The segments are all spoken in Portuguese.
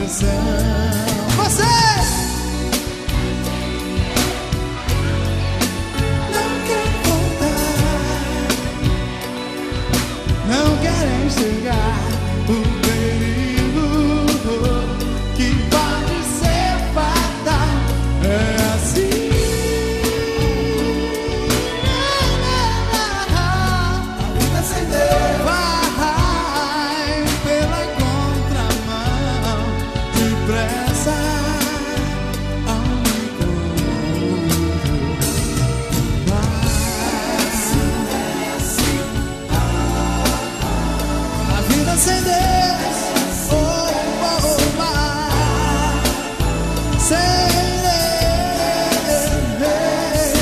direção. Você não quer voltar, não quer enxergar o perigo que pode ser fatal. É assim. Sem Deus, oh, oh, vai. Sem Deus,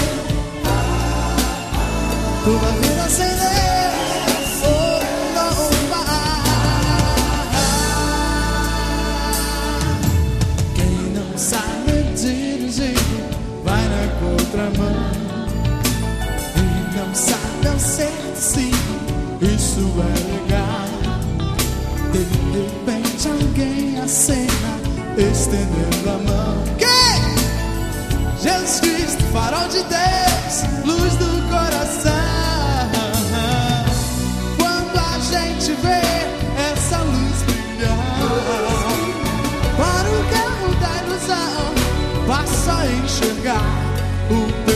tua vida sem Deus, oh, não vai. Quem não sabe dirigir vai na contramão. Quem não sabe ao certo sim, isso é legal. De repente alguém acena, estendendo a mão. Quem? Jesus Cristo, farol de Deus, luz do coração. Quando a gente vê essa luz brilhar, para o carro da ilusão, passa a enxergar o